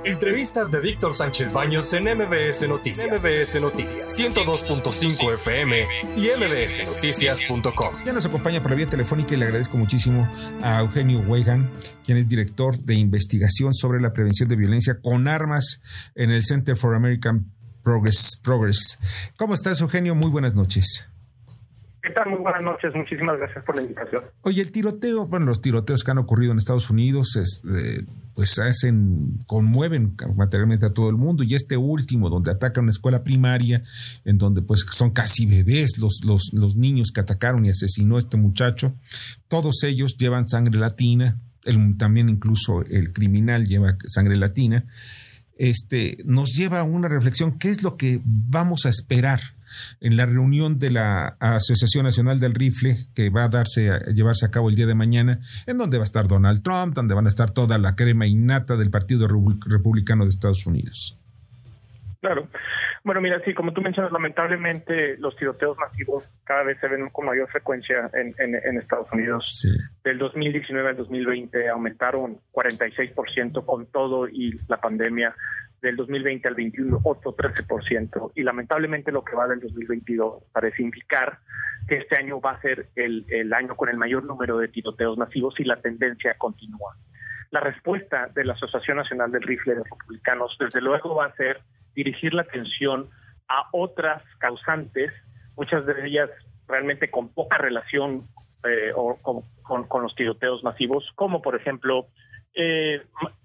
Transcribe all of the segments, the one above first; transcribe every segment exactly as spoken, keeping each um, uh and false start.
Entrevistas de Víctor Sánchez Baños en M B S Noticias. M B S Noticias, ciento dos punto cinco F M y m b s noticias punto com. Ya nos acompaña por la vía telefónica y le agradezco muchísimo a Eugenio Weigand, quien es director de investigación sobre la prevención de violencia con armas en el Center for American Progress. Progress. ¿Cómo estás, Eugenio? Muy buenas noches. ¿Qué tal? Muy buenas noches. Muchísimas gracias por la invitación. Oye, el tiroteo, bueno, los tiroteos que han ocurrido en Estados Unidos es, eh, pues hacen, conmueven materialmente a todo el mundo, y este último donde atacan una escuela primaria, en donde pues son casi bebés los, los, los niños que atacaron y asesinó a este muchacho, todos ellos llevan sangre latina, el, también incluso el criminal lleva sangre latina. Este, nos lleva a una reflexión: ¿qué es lo que vamos a esperar en la reunión de la Asociación Nacional del Rifle que va a darse a llevarse a cabo el día de mañana, en donde va a estar Donald Trump, donde van a estar toda la crema innata del Partido Republicano de Estados Unidos? Claro. Bueno, mira, sí, como tú mencionas, lamentablemente los tiroteos masivos cada vez se ven con mayor frecuencia en, en, en Estados Unidos. Sí. Del dos mil diecinueve al dos mil veinte aumentaron cuarenta y seis por ciento con todo y la pandemia. Del dos mil veinte al veintiuno, otro trece por ciento. Y lamentablemente lo que va del dos mil veintidós parece indicar que este año va a ser el, el año con el mayor número de tiroteos masivos y la tendencia continúa. La respuesta de la Asociación Nacional del Rifle de Republicanos, desde luego, va a ser dirigir la atención a otras causantes, muchas de ellas realmente con poca relación eh, o con, con, con los tiroteos masivos, como por ejemplo eh,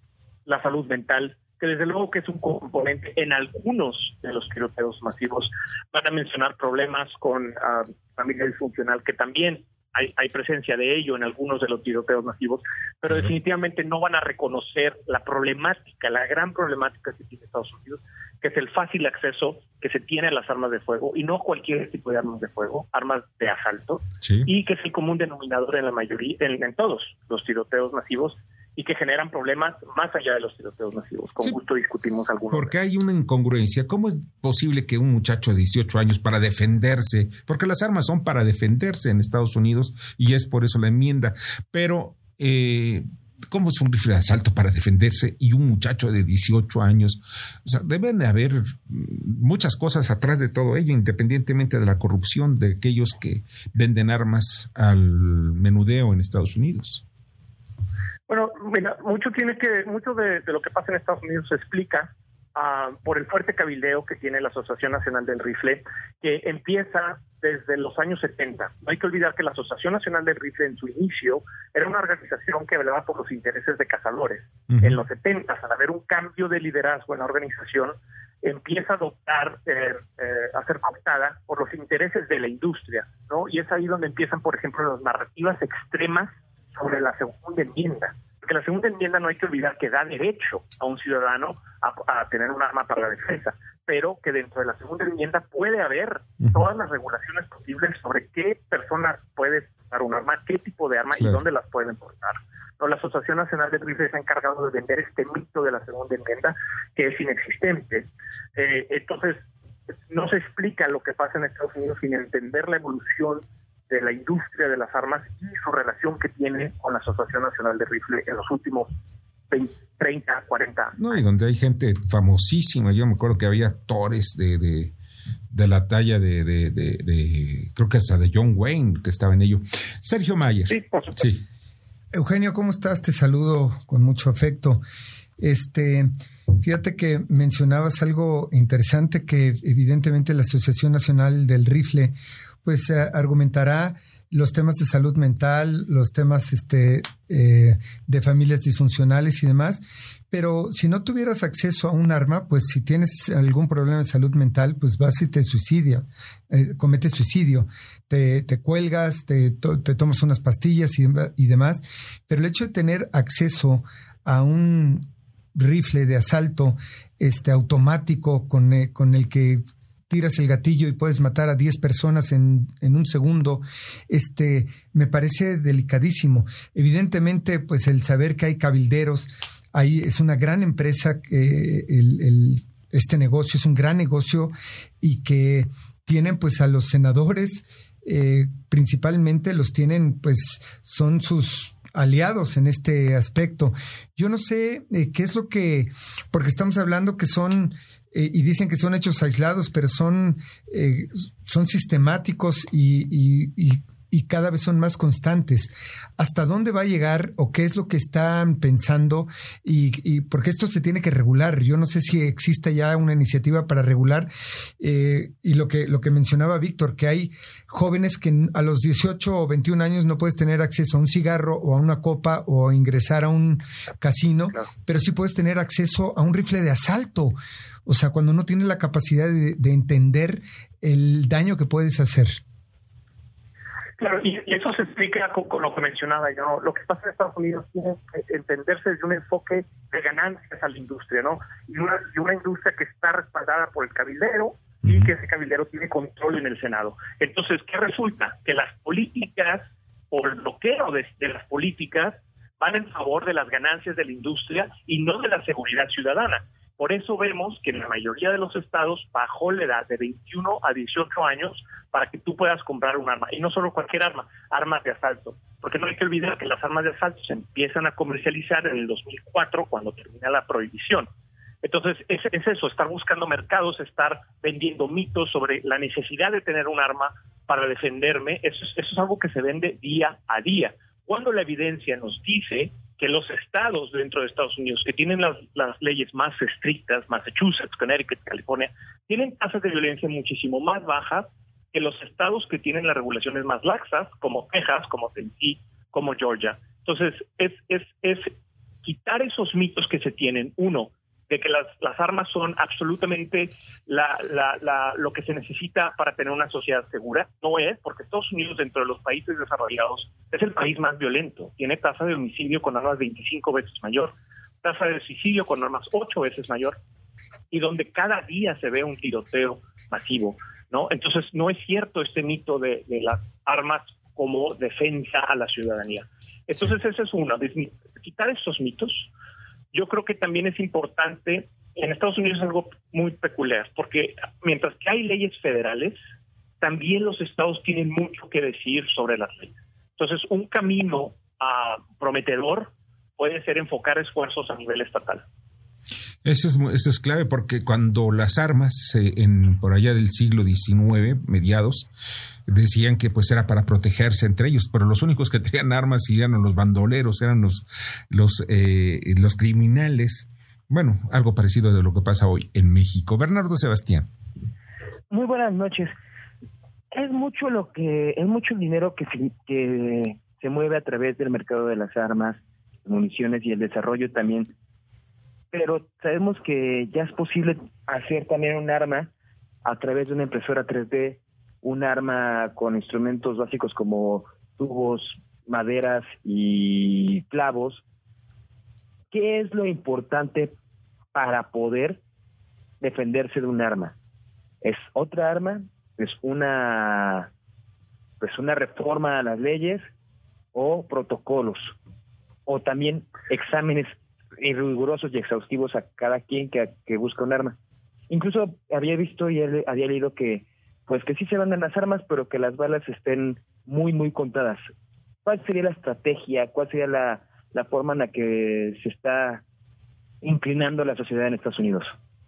la salud mental, que desde luego que es un componente en algunos de los tiroteos masivos. Van a mencionar problemas con uh, familia disfuncional, que también hay, hay presencia de ello en algunos de los tiroteos masivos, pero uh-huh. definitivamente no van a reconocer la problemática, la gran problemática que tiene Estados Unidos, que es el fácil acceso que se tiene a las armas de fuego, y no cualquier tipo de armas de fuego, armas de asalto, sí. y que es el común denominador en la mayoría, en, en todos los tiroteos masivos, y que generan problemas más allá de los tiroteos masivos. Con sí, gusto discutimos algunos. Porque hay una incongruencia. ¿Cómo es posible que un muchacho de dieciocho años, para defenderse, porque las armas son para defenderse en Estados Unidos, y es por eso la enmienda, pero eh, ¿cómo es un rifle de asalto para defenderse y un muchacho de dieciocho años? O sea, deben de haber muchas cosas atrás de todo ello, independientemente de la corrupción de aquellos que venden armas al menudeo en Estados Unidos. Bueno, mira, mucho tiene que mucho de, de lo que pasa en Estados Unidos se explica uh, por el fuerte cabildeo que tiene la Asociación Nacional del Rifle, que empieza desde los años setenta. No hay que olvidar que la Asociación Nacional del Rifle en su inicio era una organización que velaba por los intereses de cazadores. Uh-huh. En los setenta, al haber un cambio de liderazgo en la organización, empieza a adoptar, eh, eh, a ser cooptada por los intereses de la industria, ¿no? Y es ahí donde empiezan, por ejemplo, las narrativas extremas sobre la segunda enmienda, porque la segunda enmienda no hay que olvidar que da derecho a un ciudadano a, a tener un arma para la defensa, pero que dentro de la segunda enmienda puede haber todas las regulaciones posibles sobre qué personas puede portar un arma, qué tipo de arma, claro, y dónde las pueden portar. No, la Asociación Nacional de Rifle se ha encargado de vender este mito de la segunda enmienda, que es inexistente. Eh, entonces, no se explica lo que pasa en Estados Unidos sin entender la evolución de la industria de las armas y su relación que tiene con la Asociación Nacional de Rifle en los últimos veinte, treinta, cuarenta años. No, y donde hay gente famosísima. Yo me acuerdo que había actores de, de, de la talla de, de, de, de, creo que hasta de John Wayne, que estaba en ello. Sergio Mayer. Sí, por supuesto. Sí. Eugenio, ¿cómo estás? Te saludo con mucho afecto. Este, fíjate que mencionabas algo interesante, que evidentemente la Asociación Nacional del Rifle pues eh, argumentará los temas de salud mental, los temas este eh, de familias disfuncionales y demás, pero si no tuvieras acceso a un arma, pues si tienes algún problema de salud mental, pues vas y te suicidia, eh, cometes suicidio, te, te cuelgas, te, to, te tomas unas pastillas y, y demás, pero el hecho de tener acceso a un rifle de asalto este automático con, eh, con el que tiras el gatillo y puedes matar a diez personas en, en un segundo, este, me parece delicadísimo. Evidentemente, pues el saber que hay cabilderos, ahí es una gran empresa, eh, el, el, este negocio es un gran negocio y que tienen pues a los senadores, eh, principalmente los tienen, pues son sus aliados en este aspecto. Yo no sé eh, qué es lo que, porque estamos hablando que son, eh, y dicen que son hechos aislados, pero son, eh, son sistemáticos y, y, y y cada vez son más constantes. ¿Hasta dónde va a llegar o qué es lo que están pensando? Y, y porque esto se tiene que regular. Yo no sé si existe ya una iniciativa para regular. Eh, y lo que, lo que mencionaba Víctor, que hay jóvenes que a los dieciocho o veintiún años no puedes tener acceso a un cigarro o a una copa o ingresar a un casino, claro, pero sí puedes tener acceso a un rifle de asalto. O sea, cuando no tienes la capacidad de, de entender el daño que puedes hacer. Claro, y, y eso se explica con, con lo que mencionaba yo, ¿no? Lo que pasa en Estados Unidos tiene que entenderse desde un enfoque de ganancias a la industria, ¿no? Y una, y una industria que está respaldada por el cabildero y que ese cabildero tiene control en el Senado. Entonces, ¿qué resulta? Que las políticas o el bloqueo de, de las políticas van en favor de las ganancias de la industria y no de la seguridad ciudadana. Por eso vemos que en la mayoría de los estados bajó la edad de veintiuno a dieciocho años para que tú puedas comprar un arma. Y no solo cualquier arma, armas de asalto. Porque no hay que olvidar que las armas de asalto se empiezan a comercializar en el dos mil cuatro, cuando termina la prohibición. Entonces, es, es eso, estar buscando mercados, estar vendiendo mitos sobre la necesidad de tener un arma para defenderme. Eso es, eso es algo que se vende día a día. Cuando la evidencia nos dice que los estados dentro de Estados Unidos que tienen las, las leyes más estrictas, Massachusetts, Connecticut, California, tienen tasas de violencia muchísimo más bajas que los estados que tienen las regulaciones más laxas, como Texas, como Tennessee, como Georgia. Entonces, es, es, es quitar esos mitos que se tienen, uno, de que las, las armas son absolutamente la, la, la, lo que se necesita para tener una sociedad segura. No es, porque Estados Unidos, dentro de los países desarrollados, es el país más violento. Tiene tasa de homicidio con armas veinticinco veces mayor, tasa de suicidio con armas ocho veces mayor, y donde cada día se ve un tiroteo masivo, ¿no? Entonces, no es cierto este mito de, de las armas como defensa a la ciudadanía. Entonces, ese es uno, de quitar estos mitos. Yo creo que también es importante, en Estados Unidos es algo muy peculiar, porque mientras que hay leyes federales, también los estados tienen mucho que decir sobre las leyes. Entonces, un camino uh, prometedor puede ser enfocar esfuerzos a nivel estatal. Eso es, eso es clave, porque cuando las armas, eh, en por allá del siglo diecinueve, mediados, decían que pues era para protegerse entre ellos, pero los únicos que tenían armas eran los bandoleros, eran los los eh, los criminales. Bueno, algo parecido de lo que pasa hoy en México. Bernardo Sebastián. Muy buenas noches. Es mucho lo que es mucho el dinero que se, que se mueve a través del mercado de las armas, municiones y el desarrollo también. Pero sabemos que ya es posible hacer también un arma a través de una impresora tres D, un arma con instrumentos básicos como tubos, maderas y clavos. ¿Qué es lo importante para poder defenderse de un arma? ¿Es otra arma? ¿Es una, pues una reforma a las leyes o protocolos? ¿O también exámenes y rigurosos y exhaustivos a cada quien que, que busca un arma? Incluso había visto y había leído que pues que sí se mandan las armas, pero que las balas estén muy, muy contadas. ¿Cuál sería la estrategia? ¿Cuál sería la, la forma en la que se está inclinando la sociedad en Estados Unidos?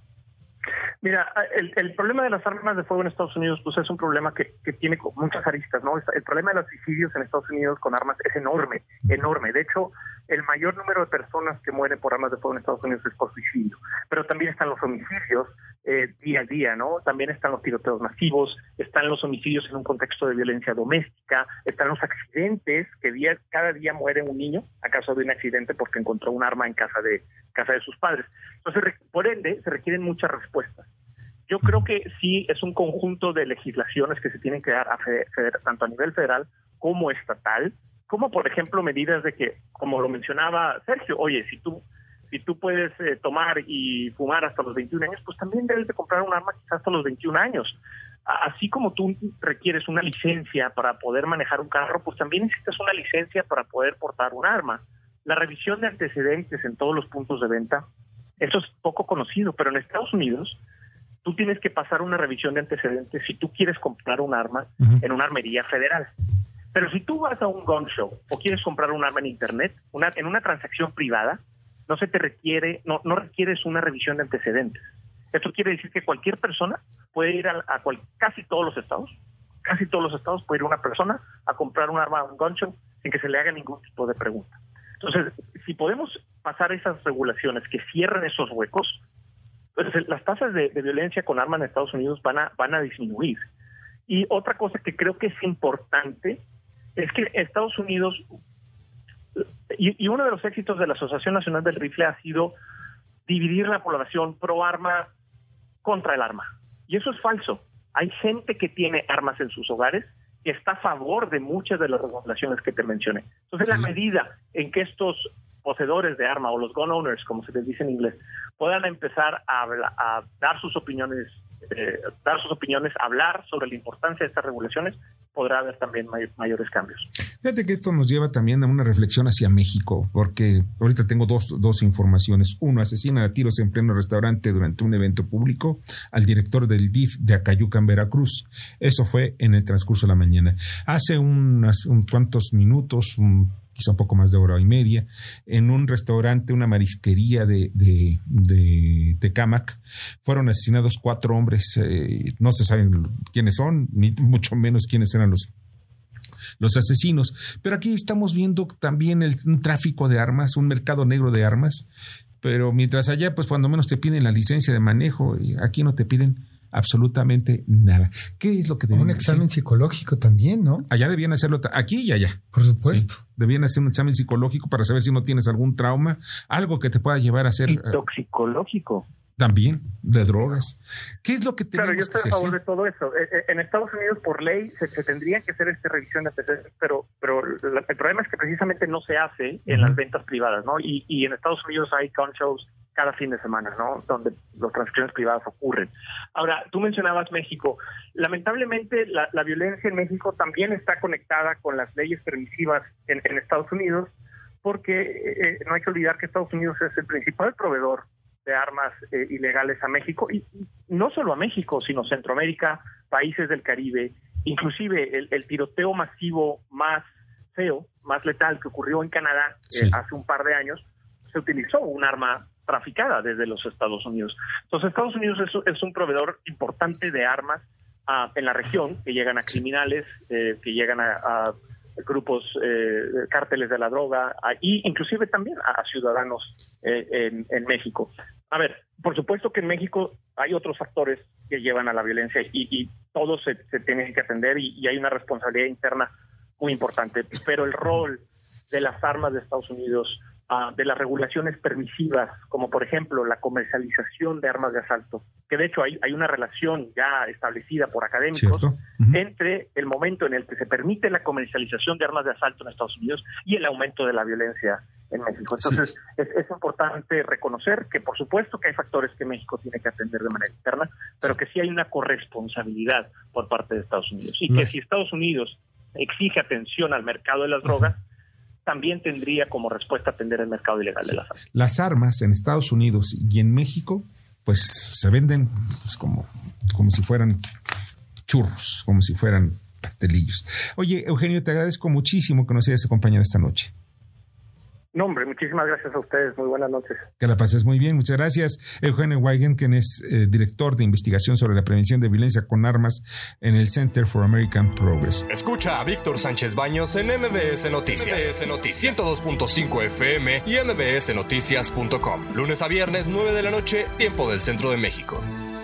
Mira, el, el problema de las armas de fuego en Estados Unidos pues es un problema que, que tiene muchas aristas, ¿no? El problema de los suicidios en Estados Unidos con armas es enorme, enorme. De hecho, el mayor número de personas que mueren por armas de fuego en Estados Unidos es por suicidio. Pero también están los homicidios eh, día a día, ¿no? También están los tiroteos masivos, están los homicidios en un contexto de violencia doméstica, están los accidentes, que día, cada día muere un niño a causa de un accidente porque encontró un arma en casa de, casa de sus padres. Entonces, por ende, se requieren muchas respuestas. Yo creo que sí es un conjunto de legislaciones que se tienen que dar a feder, tanto a nivel federal como estatal, como por ejemplo medidas de que, como lo mencionaba Sergio, oye, si tú si tú puedes eh, tomar y fumar hasta los veintiún años, pues también debes de comprar un arma quizás hasta los veintiún años. Así como tú requieres una licencia para poder manejar un carro, pues también necesitas una licencia para poder portar un arma. La revisión de antecedentes en todos los puntos de venta, eso es poco conocido, pero en Estados Unidos tú tienes que pasar una revisión de antecedentes si tú quieres comprar un arma uh-huh. en una armería federal. Pero si tú vas a un gun show o quieres comprar un arma en internet, una, en una transacción privada, no se te requiere, no, no requieres una revisión de antecedentes. Esto quiere decir que cualquier persona puede ir a, a cual, casi todos los estados, casi todos los estados puede ir una persona a comprar un arma a un gun show sin que se le haga ningún tipo de pregunta. Entonces, si podemos pasar esas regulaciones que cierren esos huecos, pues las tasas de, de violencia con armas en Estados Unidos van a, van a disminuir. Y otra cosa que creo que es importante es que Estados Unidos, y, y uno de los éxitos de la Asociación Nacional del Rifle ha sido dividir la población pro arma contra el arma. Y eso es falso. Hay gente que tiene armas en sus hogares que está a favor de muchas de las regulaciones que te mencioné. Entonces, la medida en que estos poseedores de arma o los gun owners, como se les dice en inglés, puedan empezar a, a dar sus opiniones, eh, dar sus opiniones, hablar sobre la importancia de estas regulaciones, podrá haber también may- mayores cambios. Fíjate que esto nos lleva también a una reflexión hacia México, porque ahorita tengo dos, dos informaciones. Uno, asesina a tiros en pleno restaurante durante un evento público al director del D I F de Acayucan, Veracruz. Eso fue en el transcurso de la mañana. Hace unas, un cuantos minutos, un, quizá un poco más de hora y media, en un restaurante, una marisquería de, de, de Tecámac, fueron asesinados cuatro hombres. Eh, no se saben quiénes son, ni mucho menos quiénes eran los los asesinos. Pero aquí estamos viendo también el, un tráfico de armas, un mercado negro de armas, pero mientras allá, pues cuando menos te piden la licencia de manejo, y aquí no te piden absolutamente nada. ¿Qué es lo que deben un examen hacer? Psicológico también, ¿no? Allá debían hacerlo, aquí y allá. Por supuesto. Sí, debían hacer un examen psicológico para saber si no tienes algún trauma, algo que te pueda llevar a hacer... Y toxicológico. También, de drogas. ¿Qué es lo que tenemos Claro, yo estoy que a hacer? favor de todo eso. En Estados Unidos, por ley, se, se tendría que hacer esta revisión de antecedentes, pero, pero la, el problema es que precisamente no se hace en uh-huh. las ventas privadas, ¿no? Y, y en Estados Unidos hay gun shows cada fin de semana, ¿no? Donde las transacciones privadas ocurren. Ahora, tú mencionabas México. Lamentablemente, la, la violencia en México también está conectada con las leyes permisivas en, en Estados Unidos, porque eh, no hay que olvidar que Estados Unidos es el principal proveedor de armas eh, ilegales a México, y, y no solo a México, sino Centroamérica, países del Caribe, inclusive el, el tiroteo masivo más feo, más letal que ocurrió en Canadá sí. eh, hace un par de años, se utilizó un arma traficada desde los Estados Unidos. Entonces, Estados Unidos es, es un proveedor importante de armas uh, en la región, que llegan a criminales, eh, que llegan a, a grupos, eh, cárteles de la droga, y inclusive también a ciudadanos eh, en, en México. A ver, por supuesto que en México hay otros factores que llevan a la violencia y, y todos se, se tienen que atender y, y hay una responsabilidad interna muy importante, pero el rol de las armas de Estados Unidos, uh, de las regulaciones permisivas, como por ejemplo la comercialización de armas de asalto, que de hecho hay, hay una relación ya establecida por académicos uh-huh. entre el momento en el que se permite la comercialización de armas de asalto en Estados Unidos y el aumento de la violencia en México. Entonces, sí. es, es importante reconocer que, por supuesto, que hay factores que México tiene que atender de manera interna, pero sí. que sí hay una corresponsabilidad por parte de Estados Unidos. Y no. que si Estados Unidos exige atención al mercado de las drogas, uh-huh. también tendría como respuesta atender el mercado ilegal sí. de las armas. Las armas en Estados Unidos y en México, pues se venden pues, como, como si fueran churros, como si fueran pastelillos. Oye, Eugenio, te agradezco muchísimo que nos hayas acompañado esta noche. No, hombre, muchísimas gracias a ustedes. Muy buenas noches. Que la pases muy bien. Muchas gracias. Eugenio Weigen, quien es eh, director de investigación sobre la prevención de violencia con armas en el Center for American Progress. Escucha a Víctor Sánchez Baños en M B S Noticias. M B S Noticias ciento dos punto cinco F M y M B S Noticias punto com. Lunes a viernes, nueve de la noche, tiempo del Centro de México.